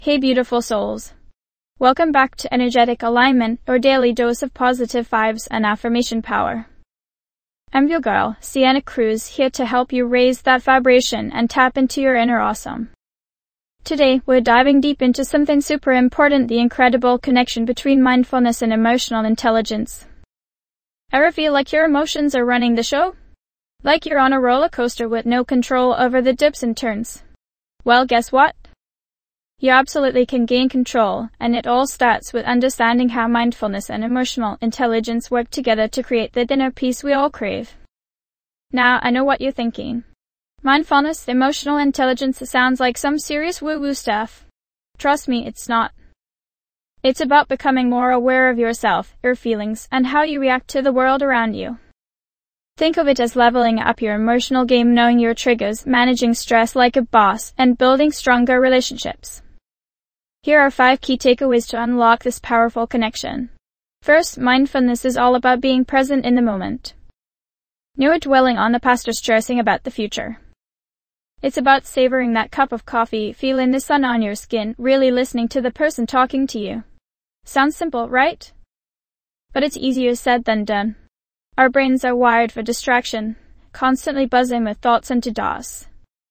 Hey beautiful souls. Welcome back to Energetic Alignment, your daily dose of positive vibes and affirmation power. I'm your girl, Sienna Cruz, here to help you raise that vibration and tap into your inner awesome. Today, we're diving deep into something super important, the incredible connection between mindfulness and emotional intelligence. Ever feel like your emotions are running the show? Like you're on a roller coaster with no control over the dips and turns? Well, guess what? You absolutely can gain control, and it all starts with understanding how mindfulness and emotional intelligence work together to create the inner peace we all crave. Now, I know what you're thinking. Mindfulness, emotional intelligence sounds like some serious woo-woo stuff. Trust me, it's not. It's about becoming more aware of yourself, your feelings, and how you react to the world around you. Think of it as leveling up your emotional game, knowing your triggers, managing stress like a boss, and building stronger relationships. Here are 5 key takeaways to unlock this powerful connection. First, mindfulness is all about being present in the moment. No dwelling on the past or stressing about the future. It's about savoring that cup of coffee, feeling the sun on your skin, really listening to the person talking to you. Sounds simple, right? But it's easier said than done. Our brains are wired for distraction, constantly buzzing with thoughts and to-dos.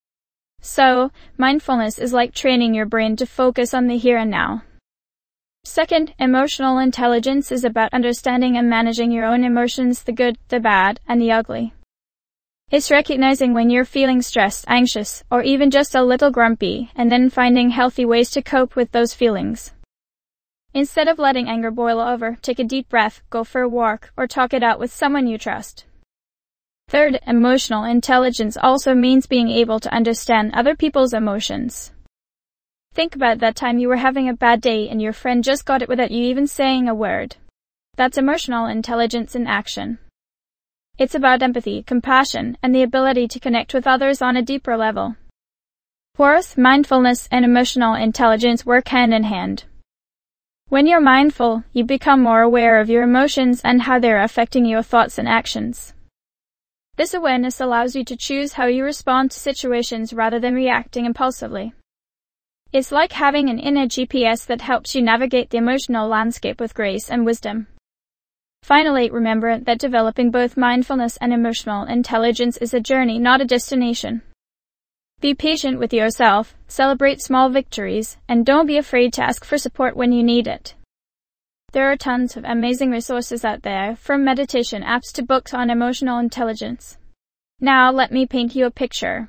So, mindfulness is like training your brain to focus on the here and now. Second, emotional intelligence is about understanding and managing your own emotions, the good, the bad, and the ugly. It's recognizing when you're feeling stressed, anxious, or even just a little grumpy, and then finding healthy ways to cope with those feelings. Instead of letting anger boil over, take a deep breath, go for a walk, or talk it out with someone you trust. Third, emotional intelligence also means being able to understand other people's emotions. Think about that time you were having a bad day and your friend just got it without you even saying a word. That's emotional intelligence in action. It's about empathy, compassion, and the ability to connect with others on a deeper level. Fourth, mindfulness and emotional intelligence work hand in hand. When you're mindful, you become more aware of your emotions and how they're affecting your thoughts and actions. This awareness allows you to choose how you respond to situations rather than reacting impulsively. It's like having an inner GPS that helps you navigate the emotional landscape with grace and wisdom. Finally, remember that developing both mindfulness and emotional intelligence is a journey, not a destination. Be patient with yourself, celebrate small victories, and don't be afraid to ask for support when you need it. There are tons of amazing resources out there, from meditation apps to books on emotional intelligence. Now let me paint you a picture.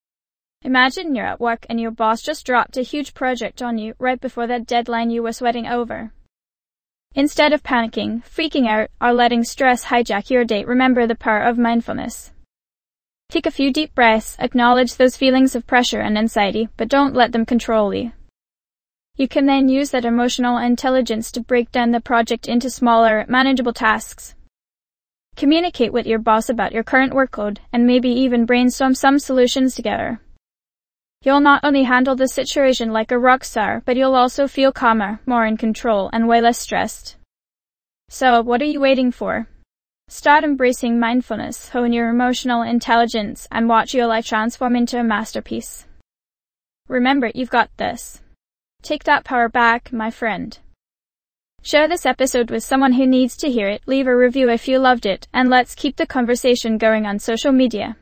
Imagine you're at work and your boss just dropped a huge project on you right before that deadline you were sweating over. Instead of panicking, freaking out, or letting stress hijack your day, remember the power of mindfulness. Take a few deep breaths, acknowledge those feelings of pressure and anxiety, but don't let them control you. You can then use that emotional intelligence to break down the project into smaller, manageable tasks. Communicate with your boss about your current workload, and maybe even brainstorm some solutions together. You'll not only handle the situation like a rock star, but you'll also feel calmer, more in control, and way less stressed. So, what are you waiting for? Start embracing mindfulness, hone your emotional intelligence, and watch your life transform into a masterpiece. Remember, you've got this. Take that power back, my friend. Share this episode with someone who needs to hear it, leave a review if you loved it, and let's keep the conversation going on social media.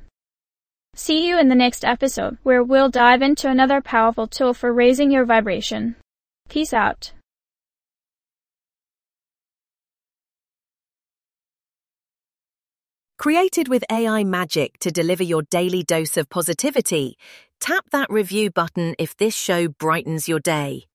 See you in the next episode, where we'll dive into another powerful tool for raising your vibration. Peace out. Created with AI magic to deliver your daily dose of positivity, tap that review button if this show brightens your day.